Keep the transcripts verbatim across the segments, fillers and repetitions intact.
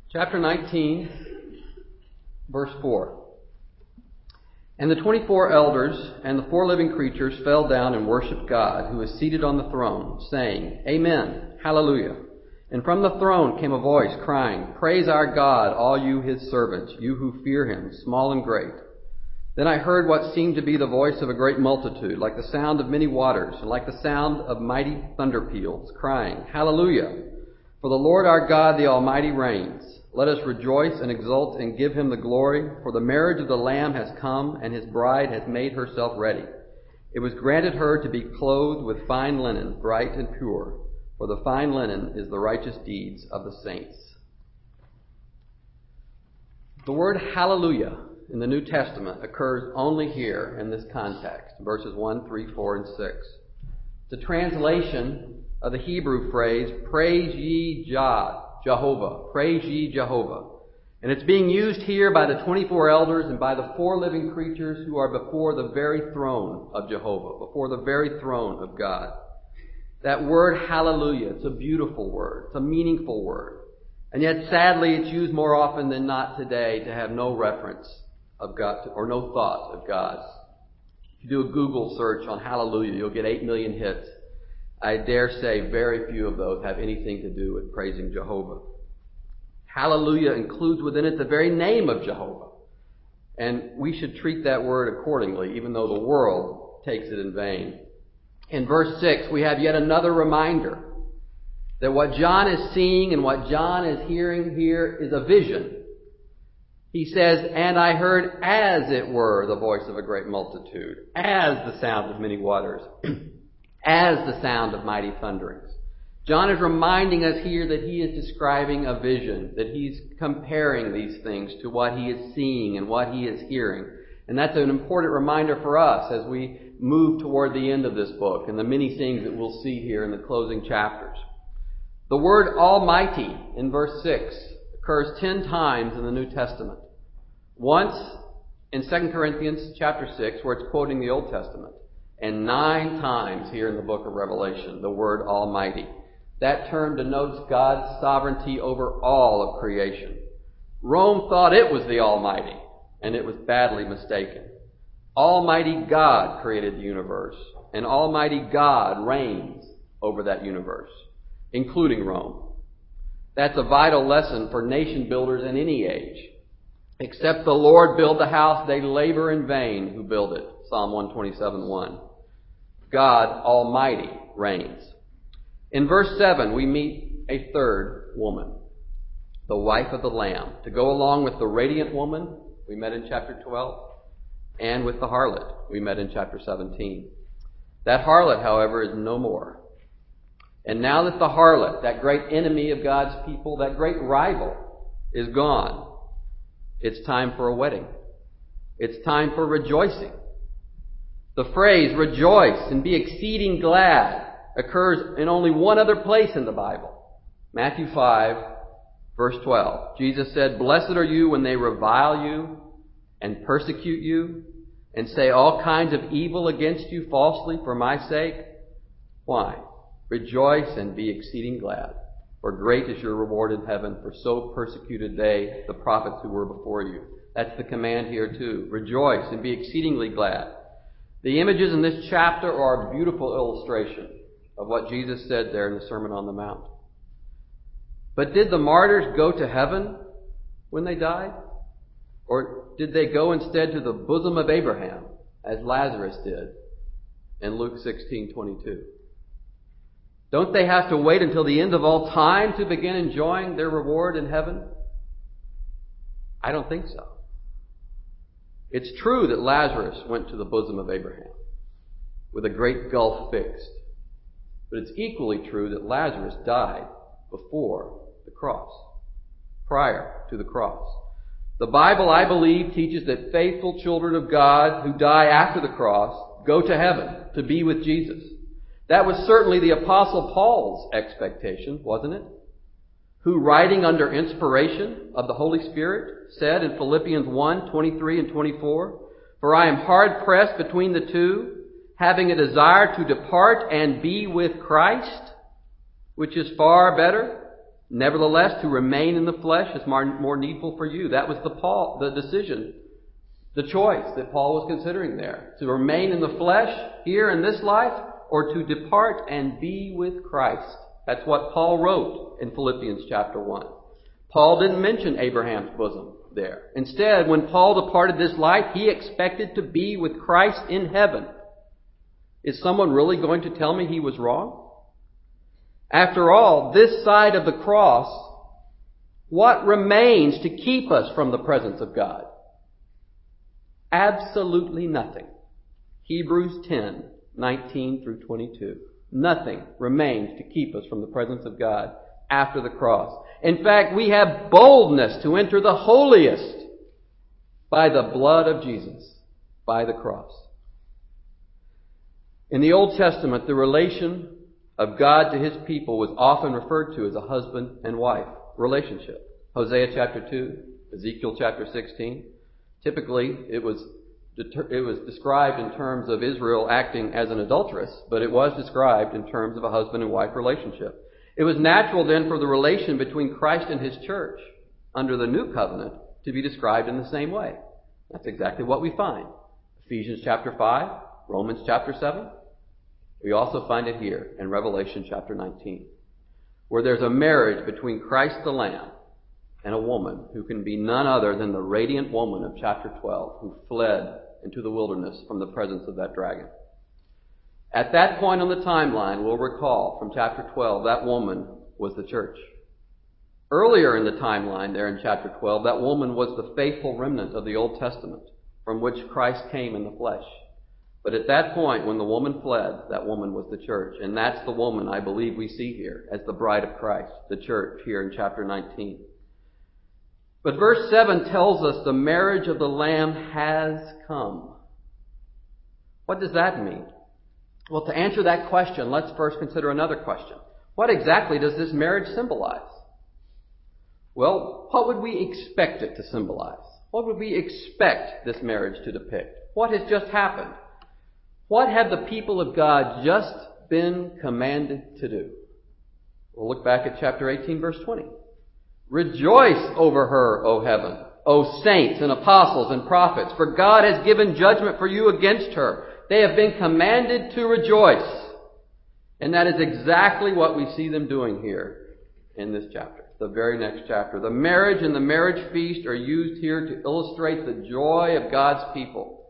Chapter nineteen, verse four. And the twenty-four elders and the four living creatures fell down and worshipped God, who is seated on the throne, saying, Amen, Hallelujah. And from the throne came a voice crying, Praise our God, all you his servants, you who fear him, small and great. Then I heard what seemed to be the voice of a great multitude, like the sound of many waters, and like the sound of mighty thunder peals, crying, Hallelujah! For the Lord our God, the Almighty, reigns. Let us rejoice and exult and give him the glory, for the marriage of the Lamb has come, and his bride has made herself ready. It was granted her to be clothed with fine linen, bright and pure, for the fine linen is the righteous deeds of the saints. The word hallelujah in the New Testament occurs only here in this context, verses one, three, four, and six. The translation of the Hebrew phrase, praise ye Jah, Jehovah, praise ye Jehovah. And it's being used here by the twenty-four elders and by the four living creatures who are before the very throne of Jehovah, before the very throne of God. That word hallelujah, it's a beautiful word, it's a meaningful word. And yet sadly it's used more often than not today to have no reference of God or no thought of God. If you do a Google search on hallelujah, you'll get eight million hits. I dare say very few of those have anything to do with praising Jehovah. Hallelujah includes within it the very name of Jehovah. And we should treat that word accordingly, even though the world takes it in vain. In verse six, we have yet another reminder that what John is seeing and what John is hearing here is a vision. He says, and I heard as it were the voice of a great multitude, as the sound of many waters, as the sound of mighty thunderings. John is reminding us here that he is describing a vision, that he's comparing these things to what he is seeing and what he is hearing. And that's an important reminder for us as we move toward the end of this book and the many things that we'll see here in the closing chapters. The word Almighty in verse six occurs ten times in the New Testament. Once in Second Corinthians chapter six, where it's quoting the Old Testament, and nine times here in the book of Revelation, the word Almighty. That term denotes God's sovereignty over all of creation. Rome thought it was the Almighty, and it was badly mistaken. Almighty God created the universe, and Almighty God reigns over that universe, including Rome. That's a vital lesson for nation builders in any age. Except the Lord build the house, they labor in vain who build it. Psalm one twenty-seven one. God Almighty reigns. In verse seven, we meet a third woman, the wife of the Lamb, to go along with the radiant woman we met in chapter twelve, and with the harlot we met in chapter seventeen. That harlot, however, is no more. And now that the harlot, that great enemy of God's people, that great rival, is gone, it's time for a wedding. It's time for rejoicing. The phrase, rejoice and be exceeding glad, occurs in only one other place in the Bible. Matthew five, verse twelve. Jesus said, Blessed are you when they revile you and persecute you and say all kinds of evil against you falsely for my sake. Why? Rejoice and be exceeding glad, for great is your reward in heaven, for so persecuted they, the prophets who were before you. That's the command here too. Rejoice and be exceedingly glad. The images in this chapter are a beautiful illustration of what Jesus said there in the Sermon on the Mount. But did the martyrs go to heaven when they died? Or did they go instead to the bosom of Abraham, as Lazarus did in Luke sixteen twenty-two? Don't they have to wait until the end of all time to begin enjoying their reward in heaven? I don't think so. It's true that Lazarus went to the bosom of Abraham with a great gulf fixed. But it's equally true that Lazarus died before the cross, prior to the cross. The Bible, I believe, teaches that faithful children of God who die after the cross go to heaven to be with Jesus. That was certainly the Apostle Paul's expectation, wasn't it? Who, writing under inspiration of the Holy Spirit, said in Philippians one, twenty-three and twenty-four, For I am hard pressed between the two, having a desire to depart and be with Christ, which is far better. Nevertheless, to remain in the flesh is more, more needful for you. That was the Paul, the decision, the choice that Paul was considering there. To remain in the flesh here in this life, or to depart and be with Christ. That's what Paul wrote in Philippians chapter one. Paul didn't mention Abraham's bosom there. Instead, when Paul departed this life, he expected to be with Christ in heaven. Is someone really going to tell me he was wrong? After all, this side of the cross, what remains to keep us from the presence of God? Absolutely nothing. Hebrews ten, nineteen through twenty-two. Nothing remains to keep us from the presence of God after the cross. In fact, we have boldness to enter the holiest by the blood of Jesus, by the cross. In the Old Testament, the relation of God to His people was often referred to as a husband and wife relationship. Hosea chapter two, Ezekiel chapter sixteen. Typically, it was it was described in terms of Israel acting as an adulteress, but it was described in terms of a husband and wife relationship. It was natural then for the relation between Christ and His church under the new covenant to be described in the same way. That's exactly what we find. Ephesians chapter five, Romans chapter seven. We also find it here in Revelation chapter nineteen, where there's a marriage between Christ the Lamb and a woman who can be none other than the radiant woman of chapter twelve who fled into the wilderness from the presence of that dragon. At that point on the timeline, we'll recall from chapter twelve, that woman was the church. Earlier in the timeline there in chapter twelve, that woman was the faithful remnant of the Old Testament from which Christ came in the flesh. But at that point, when the woman fled, that woman was the church. And that's the woman I believe we see here as the bride of Christ, the church here in chapter nineteen. But verse seven tells us the marriage of the Lamb has come. What does that mean? Well, to answer that question, let's first consider another question. What exactly does this marriage symbolize? Well, what would we expect it to symbolize? What would we expect this marriage to depict? What has just happened? What have the people of God just been commanded to do? We'll look back at chapter eighteen, verse twenty. Rejoice over her, O heaven, O saints and apostles and prophets, for God has given judgment for you against her. They have been commanded to rejoice. And that is exactly what we see them doing here in this chapter, the very next chapter. The marriage and the marriage feast are used here to illustrate the joy of God's people.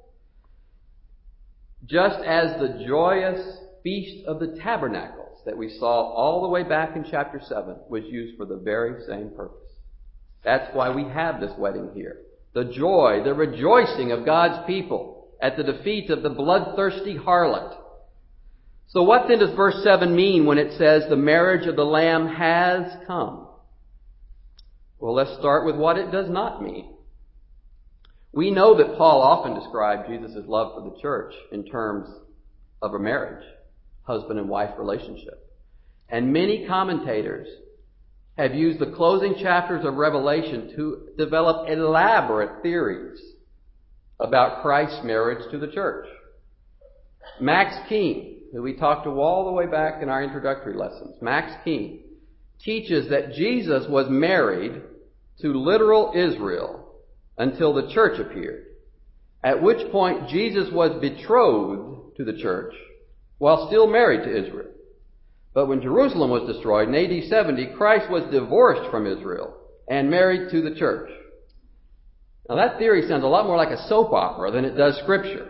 Just as the joyous feast of the tabernacles that we saw all the way back in chapter seven was used for the very same purpose. That's why we have this wedding here. The joy, the rejoicing of God's people at the defeat of the bloodthirsty harlot. So what then does verse seven mean when it says the marriage of the Lamb has come? Well, let's start with what it does not mean. We know that Paul often described Jesus' love for the church in terms of a marriage, husband and wife relationship. And many commentators have used the closing chapters of Revelation to develop elaborate theories about Christ's marriage to the church. Max Keene, who we talked to all the way back in our introductory lessons, Max Keene teaches that Jesus was married to literal Israel until the church appeared, at which point Jesus was betrothed to the church while still married to Israel. But when Jerusalem was destroyed in A D seventy, Christ was divorced from Israel and married to the church. Now that theory sounds a lot more like a soap opera than it does Scripture.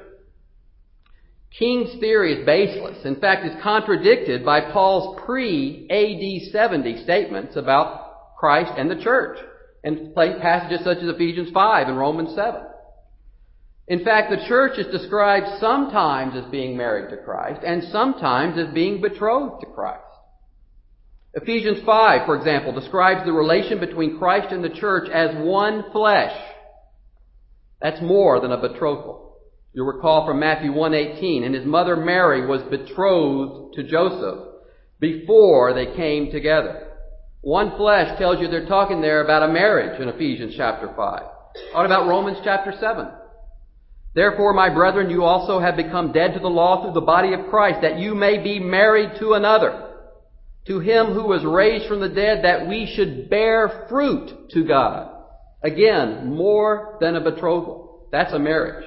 King's theory is baseless. In fact, it's contradicted by Paul's pre-A D seventy statements about Christ and the church, and passages such as Ephesians five and Romans seven. In fact, the church is described sometimes as being married to Christ and sometimes as being betrothed to Christ. Ephesians five, for example, describes the relation between Christ and the church as one flesh. That's more than a betrothal. You'll recall from Matthew one eighteen, and his mother Mary was betrothed to Joseph before they came together. One flesh tells you they're talking there about a marriage in Ephesians chapter five. What about Romans chapter seven? Therefore, my brethren, you also have become dead to the law through the body of Christ, that you may be married to another, to Him who was raised from the dead, that we should bear fruit to God. Again, more than a betrothal. That's a marriage.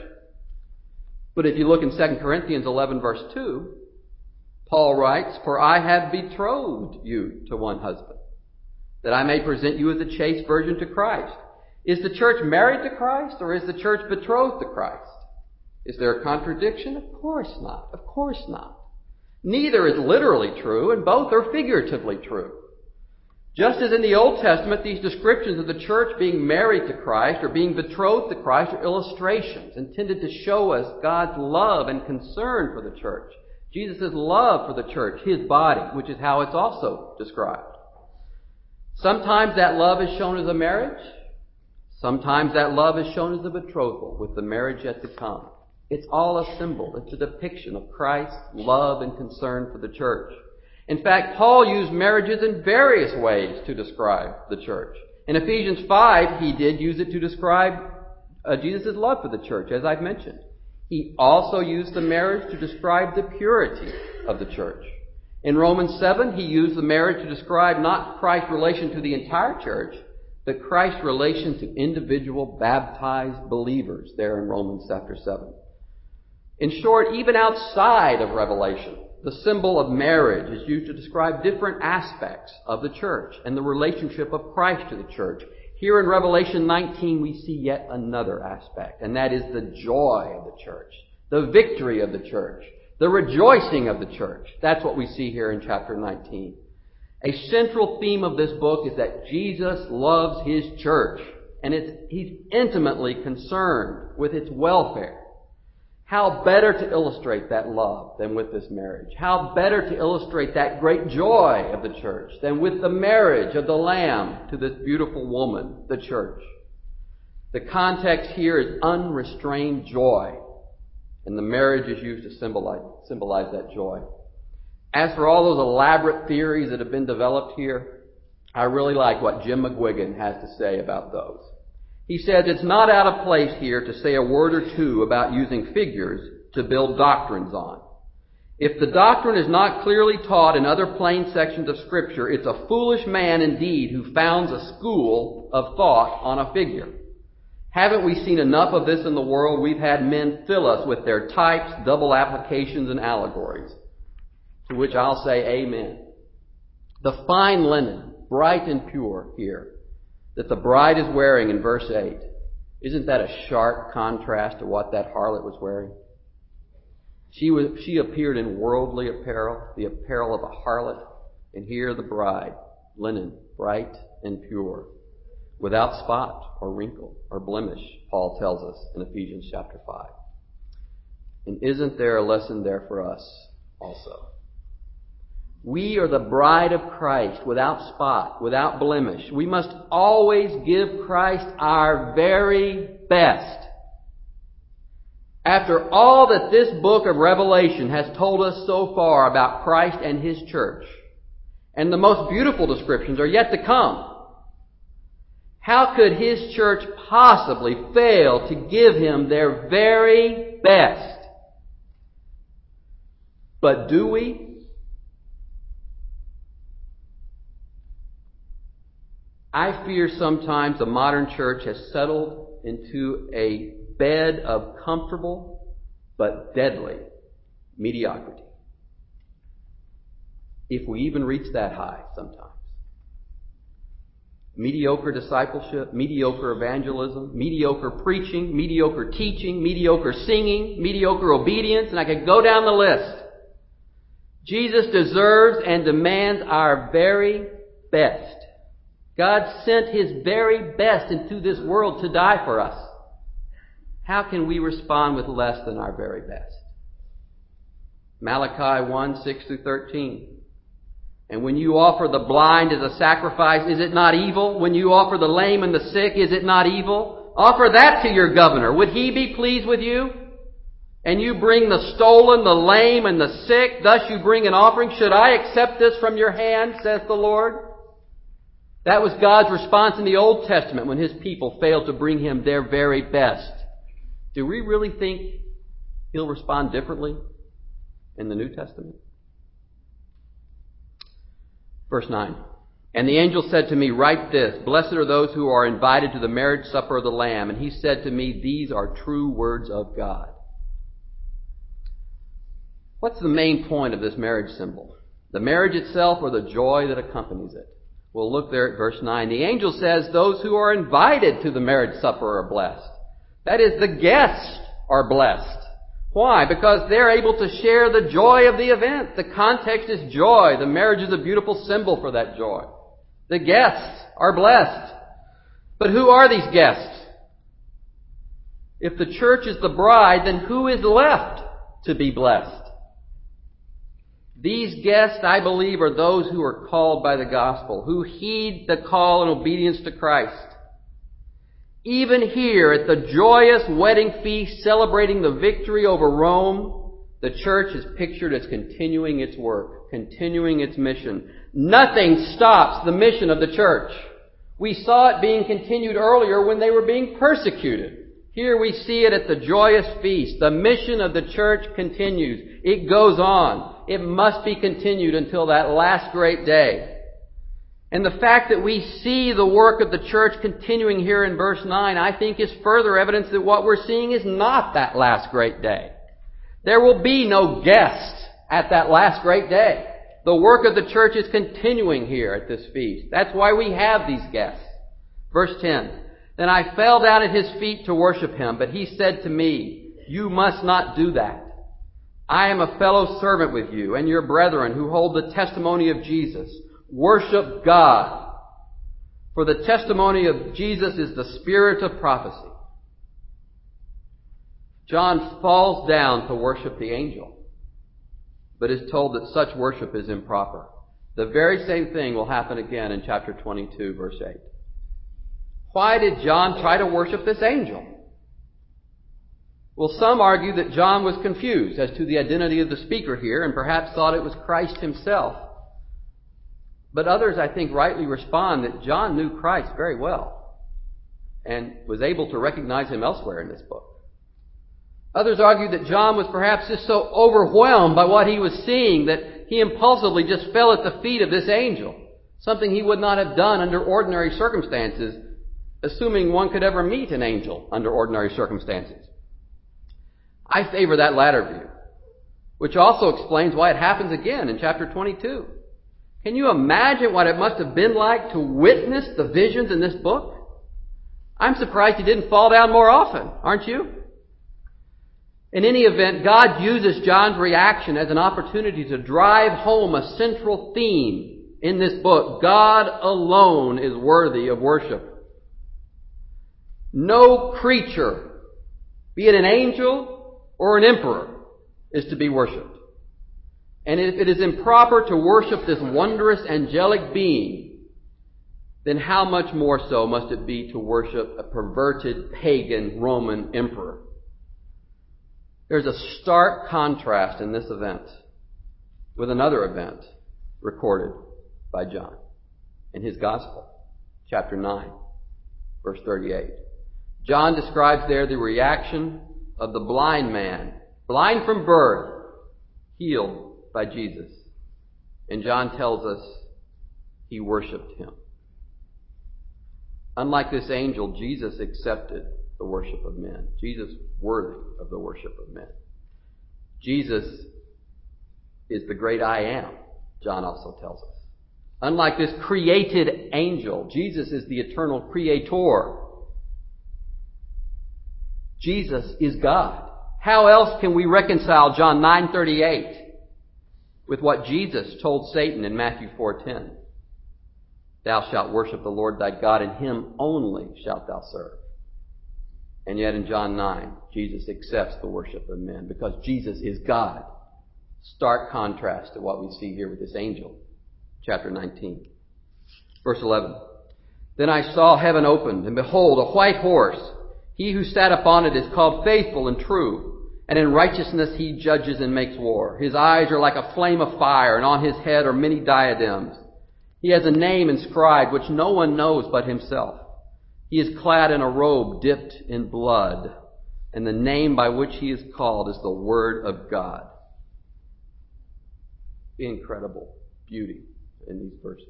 But if you look in Second Corinthians eleven verse two, Paul writes, "For I have betrothed you to one husband, that I may present you as a chaste virgin to Christ." Is the church married to Christ, or is the church betrothed to Christ? Is there a contradiction? Of course not. Of course not. Neither is literally true, and both are figuratively true. Just as in the Old Testament, these descriptions of the church being married to Christ or being betrothed to Christ are illustrations intended to show us God's love and concern for the church. Jesus' love for the church, His body, which is how it's also described. Sometimes that love is shown as a marriage. Sometimes that love is shown as a betrothal, with the marriage yet to come. It's all a symbol. It's a depiction of Christ's love and concern for the church. In fact, Paul used marriages in various ways to describe the church. In Ephesians five, he did use it to describe uh, Jesus' love for the church, as I've mentioned. He also used the marriage to describe the purity of the church. In Romans seven, he used the marriage to describe not Christ's relation to the entire church, but Christ's relation to individual baptized believers there in Romans chapter seven. In short, even outside of Revelation, the symbol of marriage is used to describe different aspects of the church and the relationship of Christ to the church. Here in Revelation nineteen, we see yet another aspect, and that is the joy of the church, the victory of the church, the rejoicing of the church. That's what we see here in chapter nineteen. A central theme of this book is that Jesus loves His church, and it's, He's intimately concerned with its welfare. How better to illustrate that love than with this marriage? How better to illustrate that great joy of the church than with the marriage of the Lamb to this beautiful woman, the church? The context here is unrestrained joy, and the marriage is used to symbolize, symbolize that joy. As for all those elaborate theories that have been developed here, I really like what Jim McGuigan has to say about those. He says it's not out of place here to say a word or two about using figures to build doctrines on. If the doctrine is not clearly taught in other plain sections of Scripture, it's a foolish man indeed who founds a school of thought on a figure. Haven't we seen enough of this in the world? We've had men fill us with their types, double applications, and allegories. To which I'll say amen. The fine linen, bright and pure here, that the bride is wearing in verse eight, isn't that a sharp contrast to what that harlot was wearing? She was, she appeared in worldly apparel, the apparel of a harlot, and here the bride, linen, bright and pure, without spot or wrinkle or blemish, Paul tells us in Ephesians chapter five. And isn't there a lesson there for us also? We are the bride of Christ, without spot, without blemish. We must always give Christ our very best. After all that this book of Revelation has told us so far about Christ and His church, and the most beautiful descriptions are yet to come, how could His church possibly fail to give Him their very best? But do we? I fear sometimes the modern church has settled into a bed of comfortable but deadly mediocrity. If we even reach that high sometimes. Mediocre discipleship, mediocre evangelism, mediocre preaching, mediocre teaching, mediocre singing, mediocre obedience, and I could go down the list. Jesus deserves and demands our very best. God sent His very best into this world to die for us. How can we respond with less than our very best? Malachi one, six through thirteen. And when you offer the blind as a sacrifice, is it not evil? When you offer the lame and the sick, is it not evil? Offer that to your governor. Would he be pleased with you? And you bring the stolen, the lame, and the sick, thus you bring an offering. Should I accept this from your hand, says the Lord? That was God's response in the Old Testament when His people failed to bring Him their very best. Do we really think He'll respond differently in the New Testament? Verse nine. And the angel said to me, write this, blessed are those who are invited to the marriage supper of the Lamb. And he said to me, these are true words of God. What's the main point of this marriage symbol? The marriage itself or the joy that accompanies it? We'll look there at verse nine. The angel says those who are invited to the marriage supper are blessed. That is, the guests are blessed. Why? Because they're able to share the joy of the event. The context is joy. The marriage is a beautiful symbol for that joy. The guests are blessed. But who are these guests? If the church is the bride, then who is left to be blessed? These guests, I believe, are those who are called by the gospel, who heed the call and obedience to Christ. Even here at the joyous wedding feast celebrating the victory over Rome, the church is pictured as continuing its work, continuing its mission. Nothing stops the mission of the church. We saw it being continued earlier when they were being persecuted. Here we see it at the joyous feast. The mission of the church continues. It goes on. It must be continued until that last great day. And the fact that we see the work of the church continuing here in verse nine, I think is further evidence that what we're seeing is not that last great day. There will be no guest at that last great day. The work of the church is continuing here at this feast. That's why we have these guests. Verse ten. Then I fell down at his feet to worship him, but he said to me, you must not do that. I am a fellow servant with you and your brethren who hold the testimony of Jesus. Worship God. For the testimony of Jesus is the spirit of prophecy. John falls down to worship the angel, but is told that such worship is improper. The very same thing will happen again in chapter twenty-two, verse eight. Why did John try to worship this angel? Well, some argue that John was confused as to the identity of the speaker here and perhaps thought it was Christ himself. But others, I think, rightly respond that John knew Christ very well and was able to recognize him elsewhere in this book. Others argue that John was perhaps just so overwhelmed by what he was seeing that he impulsively just fell at the feet of this angel, something he would not have done under ordinary circumstances, assuming one could ever meet an angel under ordinary circumstances. I favor that latter view, which also explains why it happens again in chapter twenty-two. Can you imagine what it must have been like to witness the visions in this book? I'm surprised he didn't fall down more often, aren't you? In any event, God uses John's reaction as an opportunity to drive home a central theme in this book. God alone is worthy of worship. No creature, be it an angel or an emperor, is to be worshipped. And if it is improper to worship this wondrous angelic being, then how much more so must it be to worship a perverted pagan Roman emperor? There's a stark contrast in this event with another event recorded by John in his Gospel, chapter nine, verse thirty-eight. John describes there the reaction of the blind man, blind from birth, healed by Jesus. And John tells us he worshipped him. Unlike this angel, Jesus accepted the worship of men. Jesus worthy of the worship of men. Jesus is the great I am, John also tells us. Unlike this created angel, Jesus is the eternal creator. Jesus is God. How else can we reconcile John nine thirty-eight with what Jesus told Satan in Matthew four ten? Thou shalt worship the Lord thy God, and him only shalt thou serve. And yet in John nine, Jesus accepts the worship of men because Jesus is God. Stark contrast to what we see here with this angel. Chapter nineteen. Verse eleven. Then I saw heaven opened, and behold, a white horse. He who sat upon it is called Faithful and True, and in righteousness he judges and makes war. His eyes are like a flame of fire, and on his head are many diadems. He has a name inscribed which no one knows but himself. He is clad in a robe dipped in blood, and the name by which he is called is the Word of God. Incredible beauty in these verses.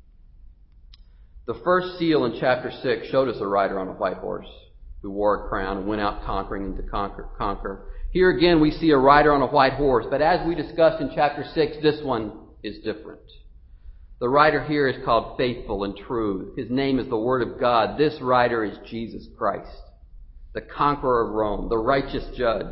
The first seal in chapter six showed us a rider on a white horse who wore a crown and went out conquering and to conquer. conquer. Here again we see a rider on a white horse, but as we discussed in chapter six, this one is different. The rider here is called Faithful and True. His name is the Word of God. This rider is Jesus Christ, the conqueror of Rome, the righteous judge.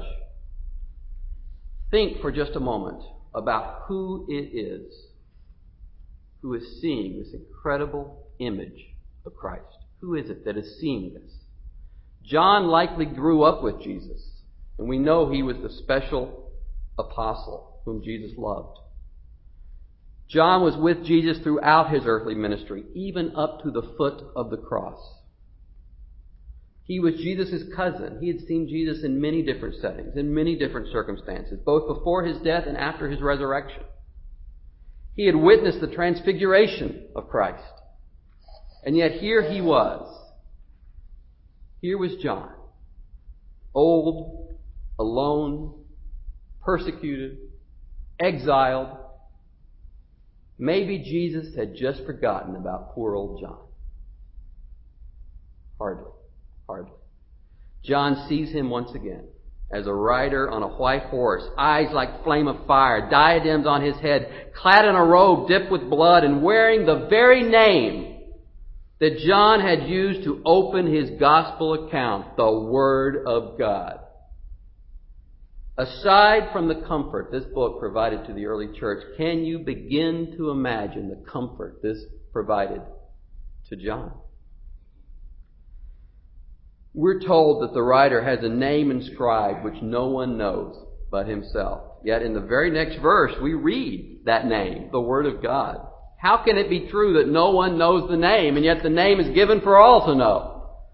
Think for just a moment about who it is who is seeing this incredible image of Christ. Who is it that is seeing this? John likely grew up with Jesus, and we know he was the special apostle whom Jesus loved. John was with Jesus throughout his earthly ministry, even up to the foot of the cross. He was Jesus' cousin. He had seen Jesus in many different settings, in many different circumstances, both before his death and after his resurrection. He had witnessed the transfiguration of Christ. And yet here he was. Here was John, old, alone, persecuted, exiled. Maybe Jesus had just forgotten about poor old John. Hardly, hardly. John sees him once again as a rider on a white horse, eyes like flame of fire, diadems on his head, clad in a robe dipped with blood, and wearing the very name that John had used to open his gospel account, the Word of God. Aside from the comfort this book provided to the early church, can you begin to imagine the comfort this provided to John? We're told that the writer has a name inscribed which no one knows but himself. Yet in the very next verse, we read that name, the Word of God. How can it be true that no one knows the name, and yet the name is given for all to know?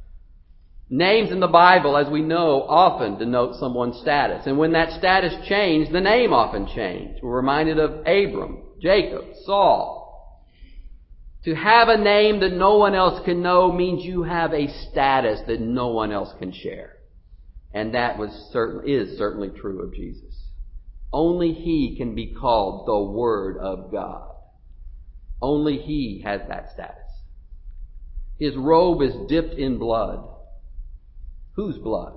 Names in the Bible, as we know, often denote someone's status. And when that status changed, the name often changed. We're reminded of Abram, Jacob, Saul. To have a name that no one else can know means you have a status that no one else can share. And that was certain, is certainly true of Jesus. Only He can be called the Word of God. Only He has that status. His robe is dipped in blood. Whose blood?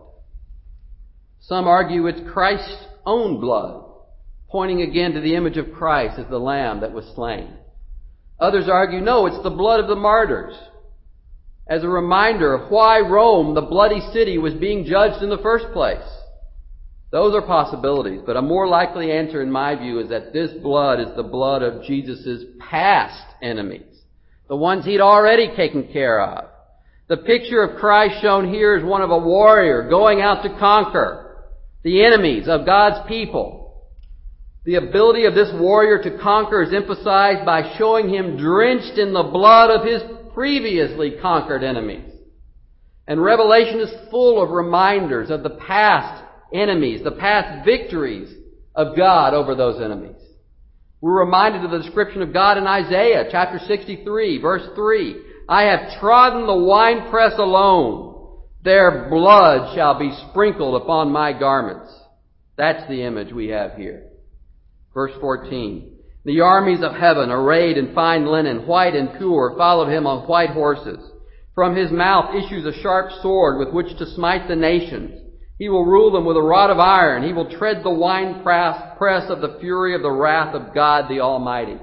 Some argue it's Christ's own blood, pointing again to the image of Christ as the Lamb that was slain. Others argue, no, it's the blood of the martyrs, as a reminder of why Rome, the bloody city, was being judged in the first place. Those are possibilities, but a more likely answer in my view is that this blood is the blood of Jesus' past enemies, the ones He'd already taken care of. The picture of Christ shown here is one of a warrior going out to conquer the enemies of God's people. The ability of this warrior to conquer is emphasized by showing him drenched in the blood of his previously conquered enemies. And Revelation is full of reminders of the past enemies, the past victories of God over those enemies. We're reminded of the description of God in Isaiah chapter sixty-three, verse three. I have trodden the winepress alone. Their blood shall be sprinkled upon my garments. That's the image we have here. Verse fourteen. The armies of heaven, arrayed in fine linen, white and pure, followed him on white horses. From his mouth issues a sharp sword with which to smite the nations. He will rule them with a rod of iron. He will tread the winepress of the fury of the wrath of God the Almighty.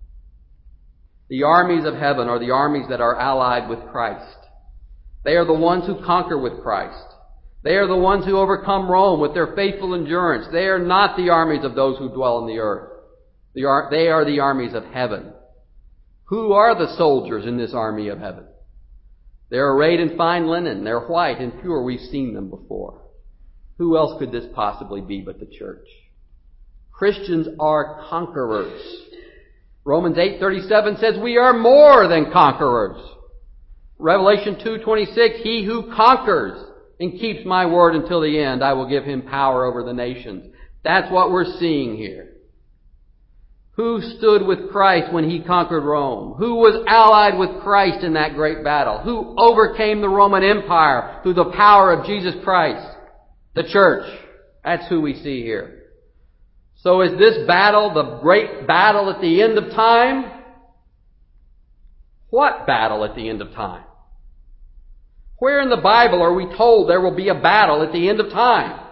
The armies of heaven are the armies that are allied with Christ. They are the ones who conquer with Christ. They are the ones who overcome Rome with their faithful endurance. They are not the armies of those who dwell on the earth. They are, they are the armies of heaven. Who are the soldiers in this army of heaven? They're arrayed in fine linen. They're white and pure. We've seen them before. Who else could this possibly be but the church? Christians are conquerors. Romans eight thirty-seven says we are more than conquerors. Revelation two twenty-six, he who conquers and keeps my word until the end, I will give him power over the nations. That's what we're seeing here. Who stood with Christ when He conquered Rome? Who was allied with Christ in that great battle? Who overcame the Roman Empire through the power of Jesus Christ? The church. That's who we see here. So is this battle the great battle at the end of time? What battle at the end of time? Where in the Bible are we told there will be a battle at the end of time?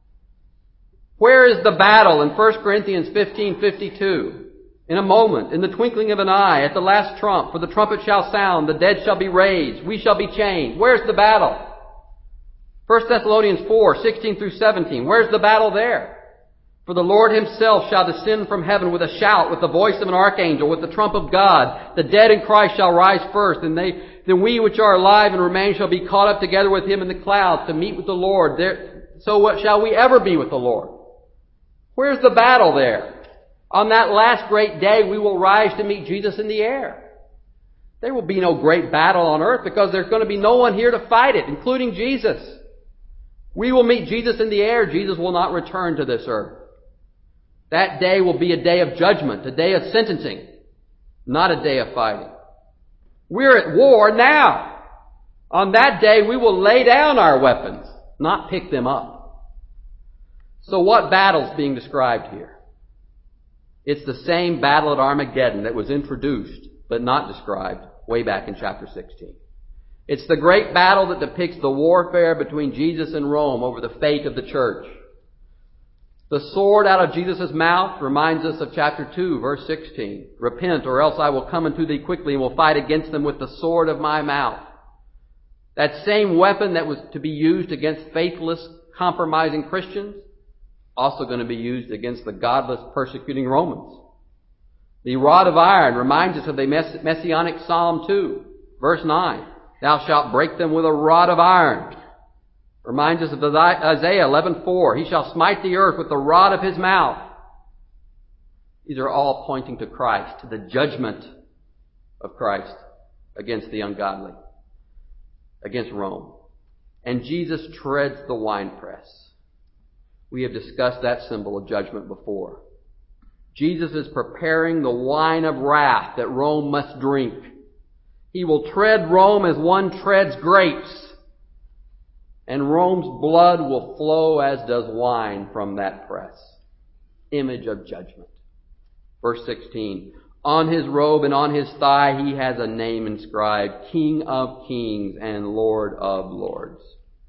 Where is the battle in First Corinthians fifteen fifty-two? In a moment, in the twinkling of an eye, at the last trump, for the trumpet shall sound, the dead shall be raised, we shall be changed. Where's the battle? First Thessalonians four sixteen through seventeen. Where's the battle there? For the Lord himself shall descend from heaven with a shout, with the voice of an archangel, with the trump of God. The dead in Christ shall rise first, and they, then we which are alive and remain shall be caught up together with him in the clouds to meet with the Lord. There, so what shall we ever be with the Lord? Where's the battle there? On that last great day we will rise to meet Jesus in the air. There will be no great battle on earth because there's going to be no one here to fight it, including Jesus. We will meet Jesus in the air. Jesus will not return to this earth. That day will be a day of judgment, a day of sentencing, not a day of fighting. We're at war now. On that day we will lay down our weapons, not pick them up. So what battle's being described here? It's the same battle at Armageddon that was introduced, but not described, way back in chapter sixteen. It's the great battle that depicts the warfare between Jesus and Rome over the fate of the church. The sword out of Jesus' mouth reminds us of chapter two, verse sixteen. Repent, or else I will come unto thee quickly and will fight against them with the sword of my mouth. That same weapon that was to be used against faithless, compromising Christians, also going to be used against the godless, persecuting Romans. The rod of iron reminds us of the Messianic Psalm two, verse nine. Thou shalt break them with a rod of iron. Reminds us of Isaiah eleven four. He shall smite the earth with the rod of his mouth. These are all pointing to Christ, to the judgment of Christ against the ungodly, against Rome. And Jesus treads the winepress. We have discussed that symbol of judgment before. Jesus is preparing the wine of wrath that Rome must drink. He will tread Rome as one treads grapes. And Rome's blood will flow as does wine from that press. Image of judgment. Verse sixteen. On his robe and on his thigh he has a name inscribed, King of Kings and Lord of Lords.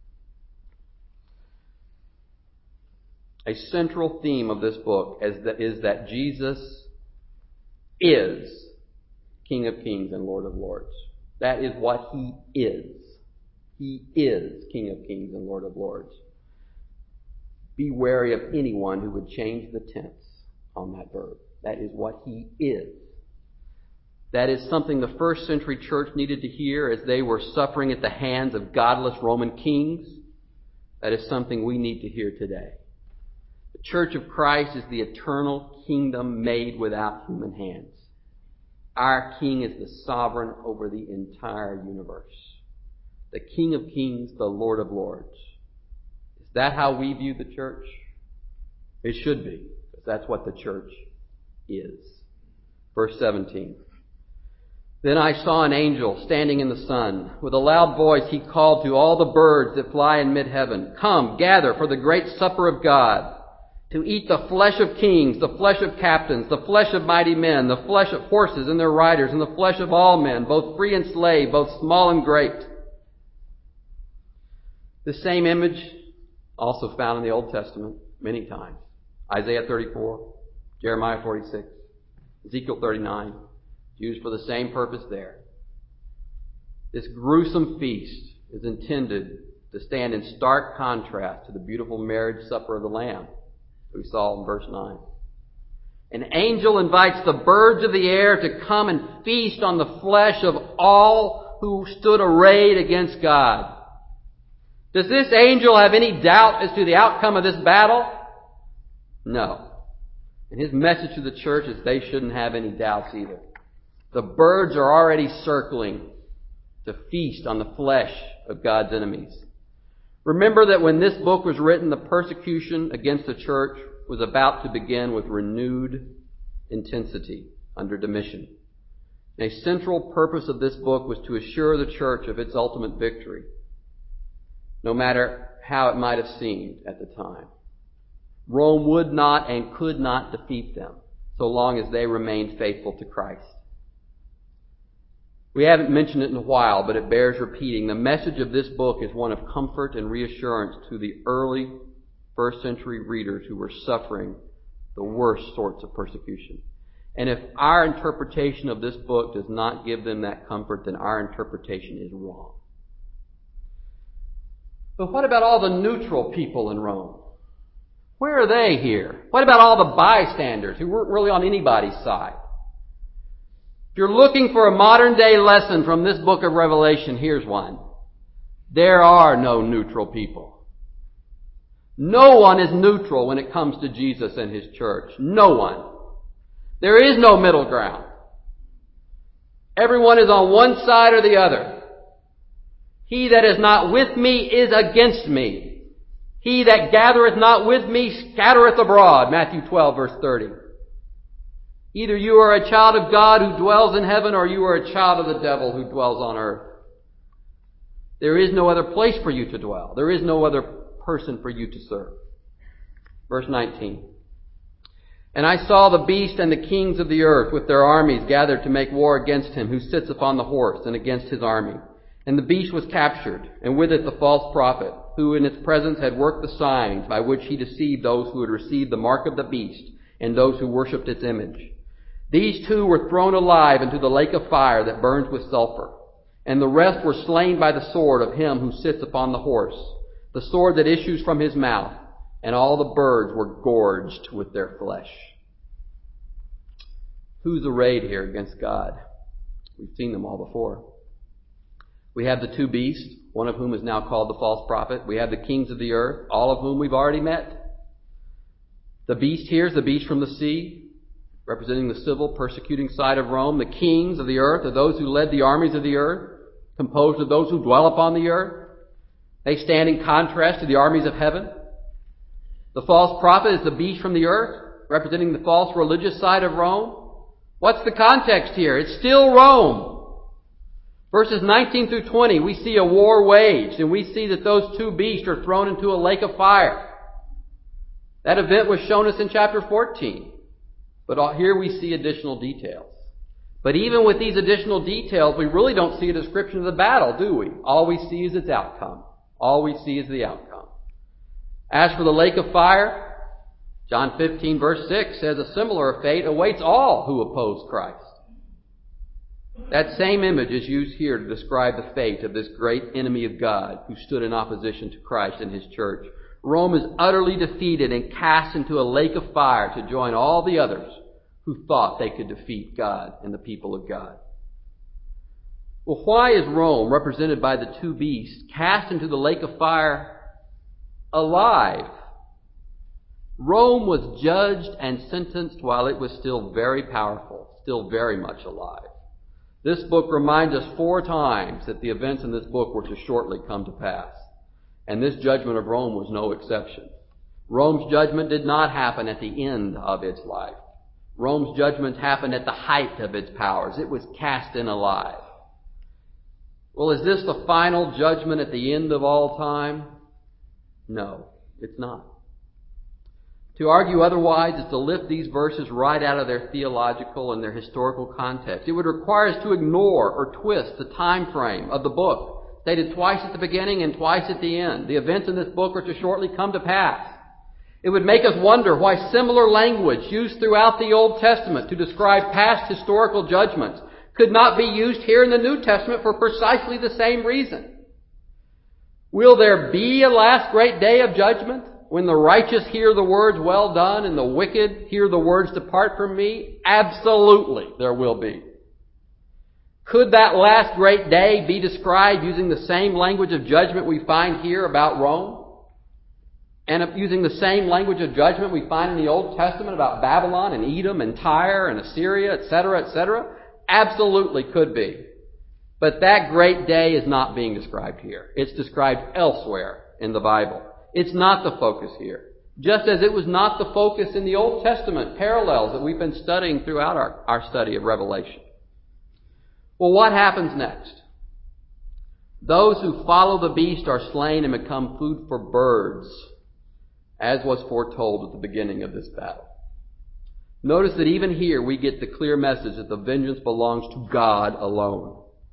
A central theme of this book is that, is that Jesus is King of Kings and Lord of Lords. That is what he is. He is King of Kings and Lord of Lords. Be wary of anyone who would change the tense on that verb. That is what he is. That is something the first century church needed to hear as they were suffering at the hands of godless Roman kings. That is something we need to hear today. The Church of Christ is the eternal kingdom made without human hands. Our King is the sovereign over the entire universe. The King of Kings, the Lord of Lords. Is that how we view the church? It should be, because that's what the church is. Verse seventeen. Then I saw an angel standing in the sun. With a loud voice he called to all the birds that fly in mid-heaven, Come, gather for the great supper of God, to eat the flesh of kings, the flesh of captains, the flesh of mighty men, the flesh of horses and their riders, and the flesh of all men, both free and slave, both small and great. The same image also found in the Old Testament many times. Isaiah thirty-four, Jeremiah forty-six, Ezekiel thirty-nine, used for the same purpose there. This gruesome feast is intended to stand in stark contrast to the beautiful marriage supper of the Lamb we saw in verse nine. An angel invites the birds of the air to come and feast on the flesh of all who stood arrayed against God. Does this angel have any doubt as to the outcome of this battle? No. And his message to the church is they shouldn't have any doubts either. The birds are already circling to feast on the flesh of God's enemies. Remember that when this book was written, the persecution against the church was about to begin with renewed intensity under Domitian. A central purpose of this book was to assure the church of its ultimate victory, no matter how it might have seemed at the time. Rome would not and could not defeat them so long as they remained faithful to Christ. We haven't mentioned it in a while, but it bears repeating. The message of this book is one of comfort and reassurance to the early first century readers who were suffering the worst sorts of persecution. And if our interpretation of this book does not give them that comfort, then our interpretation is wrong. But what about all the neutral people in Rome? Where are they here? What about all the bystanders who weren't really on anybody's side? If you're looking for a modern day lesson from this book of Revelation, here's one. There are no neutral people. No one is neutral when it comes to Jesus and His church. No one. There is no middle ground. Everyone is on one side or the other. He that is not with me is against me. He that gathereth not with me scattereth abroad. Matthew twelve, verse thirty. Either you are a child of God who dwells in heaven, or you are a child of the devil who dwells on earth. There is no other place for you to dwell. There is no other person for you to serve. Verse nineteen. And I saw the beast and the kings of the earth with their armies gathered to make war against him who sits upon the horse and against his army. And the beast was captured, and with it the false prophet, who in its presence had worked the signs by which he deceived those who had received the mark of the beast and those who worshipped its image. These two were thrown alive into the lake of fire that burns with sulfur. And the rest were slain by the sword of him who sits upon the horse, the sword that issues from his mouth, and all the birds were gorged with their flesh. Who's arrayed here against God? We've seen them all before. We have the two beasts, one of whom is now called the false prophet. We have the kings of the earth, all of whom we've already met. The beast here is the beast from the sea, representing the civil persecuting side of Rome. The kings of the earth are those who led the armies of the earth, composed of those who dwell upon the earth. They stand in contrast to the armies of heaven. The false prophet is the beast from the earth, representing the false religious side of Rome. What's the context here? It's still Rome. Verses nineteen through twenty, we see a war waged, and we see that those two beasts are thrown into a lake of fire. That event was shown us in chapter fourteen. But here we see additional details. But even with these additional details, we really don't see a description of the battle, do we? All we see is its outcome. All we see is the outcome. As for the lake of fire, John fifteen verse six says a similar fate awaits all who oppose Christ. That same image is used here to describe the fate of this great enemy of God who stood in opposition to Christ and His church. Rome is utterly defeated and cast into a lake of fire to join all the others who thought they could defeat God and the people of God. Well, why is Rome, represented by the two beasts, cast into the lake of fire alive? Rome was judged and sentenced while it was still very powerful, still very much alive. This book reminds us four times that the events in this book were to shortly come to pass. And this judgment of Rome was no exception. Rome's judgment did not happen at the end of its life. Rome's judgment happened at the height of its powers. It was cast in alive. Well, is this the final judgment at the end of all time? No, it's not. To argue otherwise is to lift these verses right out of their theological and their historical context. It would require us to ignore or twist the time frame of the book, stated twice at the beginning and twice at the end. The events in this book are to shortly come to pass. It would make us wonder why similar language used throughout the Old Testament to describe past historical judgments could not be used here in the New Testament for precisely the same reason. Will there be a last great day of judgment when the righteous hear the words, "Well done," and the wicked hear the words, "Depart from me"? Absolutely, there will be. Could that last great day be described using the same language of judgment we find here about Rome? And using the same language of judgment we find in the Old Testament about Babylon and Edom and Tyre and Assyria, et cetera, et cetera? Absolutely could be. But that great day is not being described here. It's described elsewhere in the Bible. It's not the focus here. Just as it was not the focus in the Old Testament parallels that we've been studying throughout our, our study of Revelation. Well, what happens next? Those who follow the beast are slain and become food for birds, as was foretold at the beginning of this battle. Notice that even here we get the clear message that the vengeance belongs to God alone.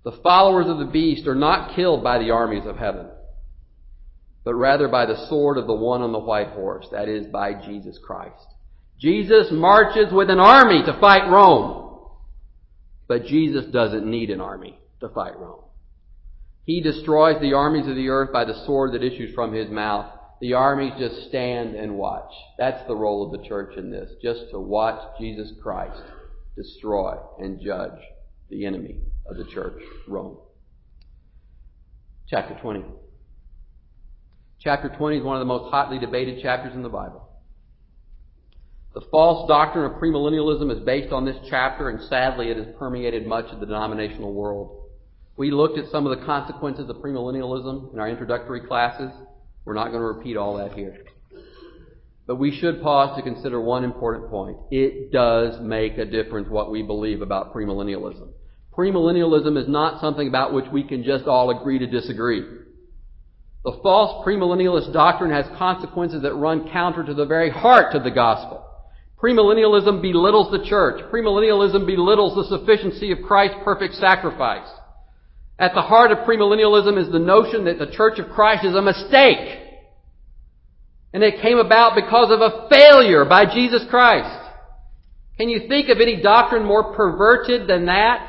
The followers of the beast are not killed by the armies of heaven, but rather by the sword of the one on the white horse, that is, by Jesus Christ. Jesus marches with an army to fight Rome, but Jesus doesn't need an army to fight Rome. He destroys the armies of the earth by the sword that issues from his mouth. The armies just stand and watch. That's the role of the church in this, just to watch Jesus Christ destroy and judge the enemy of the church, Rome. Chapter twenty. Chapter twenty is one of the most hotly debated chapters in the Bible. The false doctrine of premillennialism is based on this chapter, and sadly it has permeated much of the denominational world. We looked at some of the consequences of premillennialism in our introductory classes. We're not going to repeat all that here. But we should pause to consider one important point. It does make a difference what we believe about premillennialism. Premillennialism is not something about which we can just all agree to disagree. The false premillennialist doctrine has consequences that run counter to the very heart of the gospel. Premillennialism belittles the church. Premillennialism belittles the sufficiency of Christ's perfect sacrifice. At the heart of premillennialism is the notion that the Church of Christ is a mistake. And it came about because of a failure by Jesus Christ. Can you think of any doctrine more perverted than that?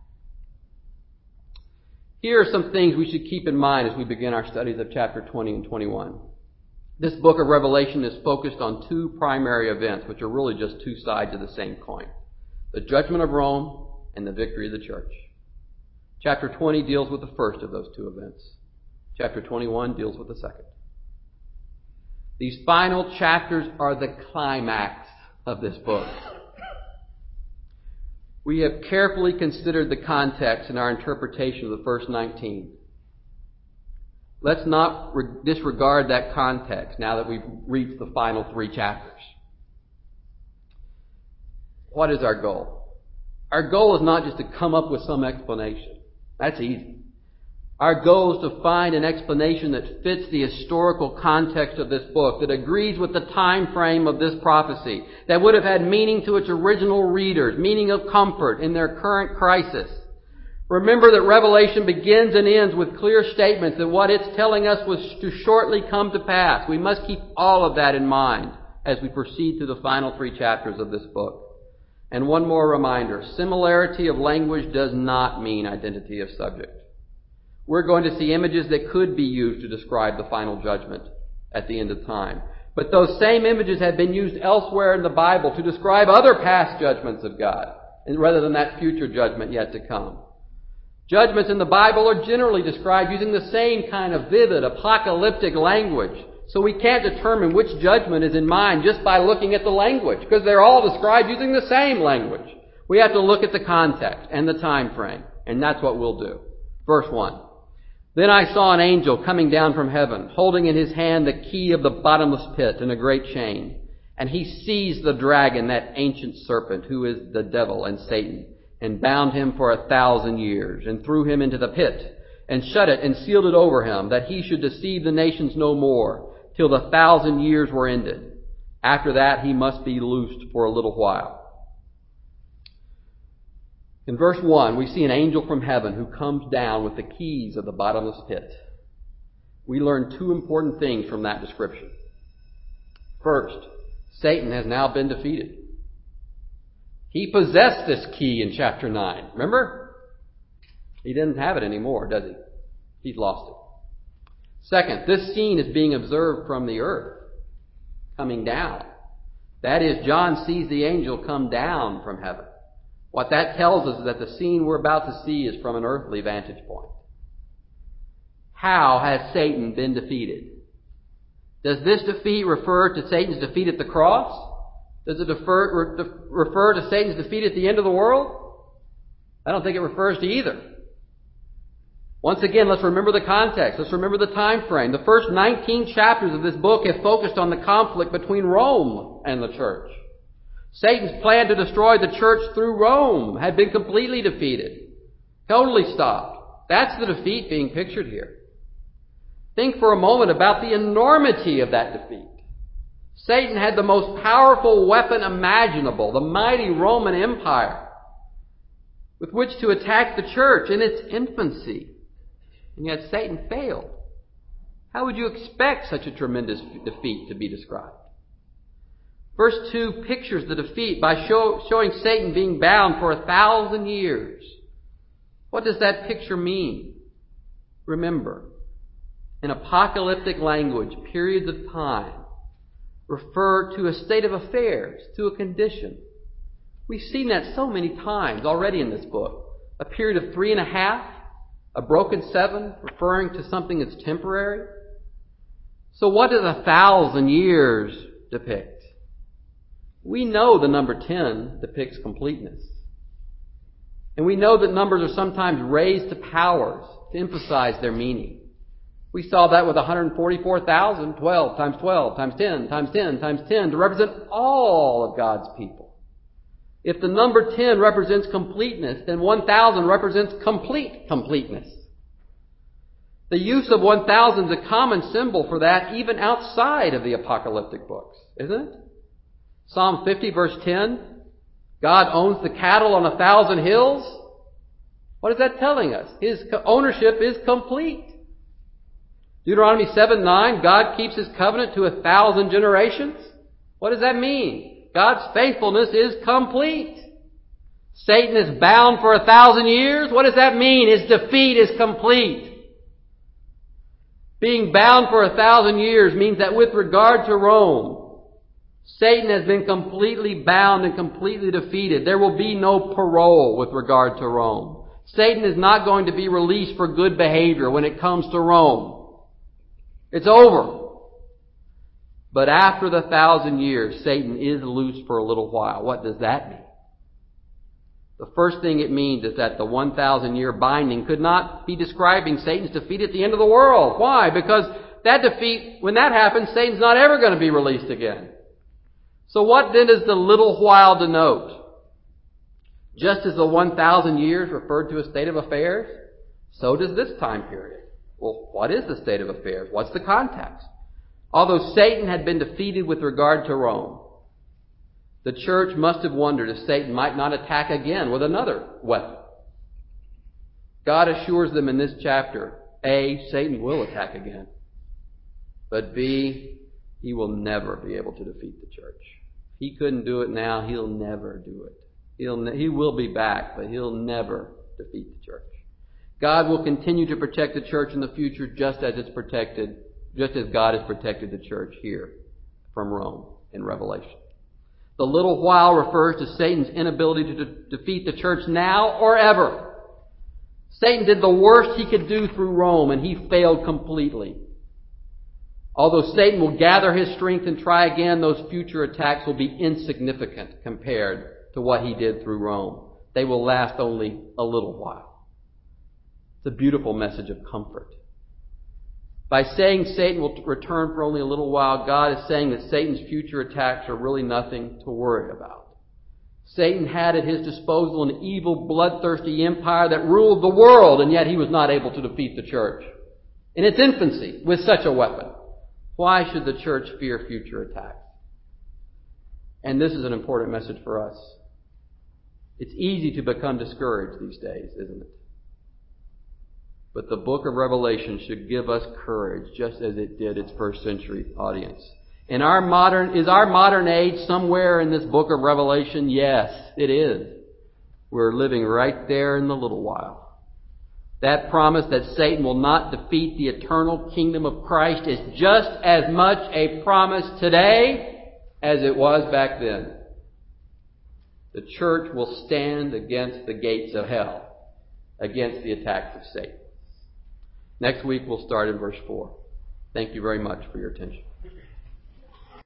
Here are some things we should keep in mind as we begin our studies of chapter twenty and twenty-one. This book of Revelation is focused on two primary events, which are really just two sides of the same coin. The judgment of Rome and the victory of the church. Chapter twenty deals with the first of those two events. Chapter twenty-one deals with the second. These final chapters are the climax of this book. We have carefully considered the context in our interpretation of the first nineteen. Let's not re- disregard that context now that we've reached the final three chapters. What is our goal? Our goal is not just to come up with some explanation. That's easy. Our goal is to find an explanation that fits the historical context of this book, that agrees with the time frame of this prophecy, that would have had meaning to its original readers, meaning of comfort in their current crisis. Remember that Revelation begins and ends with clear statements that what it's telling us was to shortly come to pass. We must keep all of that in mind as we proceed through the final three chapters of this book. And one more reminder, similarity of language does not mean identity of subject. We're going to see images that could be used to describe the final judgment at the end of time. But those same images have been used elsewhere in the Bible to describe other past judgments of God, rather than that future judgment yet to come. Judgments in the Bible are generally described using the same kind of vivid, apocalyptic language. So we can't determine which judgment is in mind just by looking at the language, because they're all described using the same language. We have to look at the context and the time frame, and that's what we'll do. Verse one. Then I saw an angel coming down from heaven, holding in his hand the key of the bottomless pit and a great chain. And he seized the dragon, that ancient serpent, who is the devil and Satan, and bound him for a thousand years, and threw him into the pit, and shut it and sealed it over him, that he should deceive the nations no more, till the thousand years were ended. After that he must be loosed for a little while. In verse one, we see an angel from heaven who comes down with the keys of the bottomless pit. We learn two important things from that description. First, Satan has now been defeated. He possessed this key in chapter nine. Remember? He didn't have it anymore, does he? He's lost it. Second, this scene is being observed from the earth, coming down. That is, John sees the angel come down from heaven. What that tells us is that the scene we're about to see is from an earthly vantage point. How has Satan been defeated? Does this defeat refer to Satan's defeat at the cross? Does it refer, refer to Satan's defeat at the end of the world? I don't think it refers to either. Once again, let's remember the context. Let's remember the time frame. The first nineteen chapters of this book have focused on the conflict between Rome and the church. Satan's plan to destroy the church through Rome had been completely defeated. Totally stopped. That's the defeat being pictured here. Think for a moment about the enormity of that defeat. Satan had the most powerful weapon imaginable, the mighty Roman Empire. with which to attack the church in its infancy. And yet Satan failed. How would you expect such a tremendous defeat to be described? Verse two pictures the defeat by show, showing Satan being bound for a thousand years. What does that picture mean? Remember, in apocalyptic language, periods of time refer to a state of affairs, to a condition. We've seen that so many times already in this book. A period of three and a half, a broken seven, referring to something that's temporary. So what does a thousand years depict? We know the number ten depicts completeness. And we know that numbers are sometimes raised to powers to emphasize their meaning. We saw that with one hundred forty-four thousand, twelve times twelve times ten times ten times ten to represent all of God's people. If the number ten represents completeness, then one thousand represents complete completeness. The use of one thousand is a common symbol for that even outside of the apocalyptic books, isn't it? Psalm fifty verse ten, God owns the cattle on a thousand hills. What is that telling us? His ownership is complete. Deuteronomy seven nine, God keeps His covenant to a thousand generations. What does that mean? God's faithfulness is complete. Satan is bound for a thousand years. What does that mean? His defeat is complete. Being bound for a thousand years means that with regard to Rome, Satan has been completely bound and completely defeated. There will be no parole with regard to Rome. Satan is not going to be released for good behavior when it comes to Rome. It's over. But after the thousand years, Satan is loose for a little while. What does that mean? The first thing it means is that the one thousand year binding could not be describing Satan's defeat at the end of the world. Why? Because that defeat, when that happens, Satan's not ever going to be released again. So what then does the little while denote? Just as the one thousand years referred to a state of affairs, so does this time period. Well, what is the state of affairs? What's the context? Although Satan had been defeated with regard to Rome, the church must have wondered if Satan might not attack again with another weapon. God assures them in this chapter, A, Satan will attack again. But B, he will never be able to defeat the church. He couldn't do it now, he'll never do it. He'll ne- he will be back, but he'll never defeat the church. God will continue to protect the church in the future just as it's protected, just as God has protected the church here from Rome in Revelation. The little while refers to Satan's inability to de- defeat the church now or ever. Satan did the worst he could do through Rome, and he failed completely. Although Satan will gather his strength and try again, those future attacks will be insignificant compared to what he did through Rome. They will last only a little while. It's a beautiful message of comfort. By saying Satan will return for only a little while, God is saying that Satan's future attacks are really nothing to worry about. Satan had at his disposal an evil, bloodthirsty empire that ruled the world, and yet he was not able to defeat the church in its infancy with such a weapon. Why should the church fear future attacks? And this is an important message for us. It's easy to become discouraged these days, isn't it? But the book of Revelation should give us courage, just as it did its first century audience. In our modern, is our modern age somewhere in this book of Revelation? Yes, it is. We're living right there in the little while. That promise that Satan will not defeat the eternal kingdom of Christ is just as much a promise today as it was back then. The church will stand against the gates of hell, against the attacks of Satan. Next week we'll start in verse four. Thank you very much for your attention.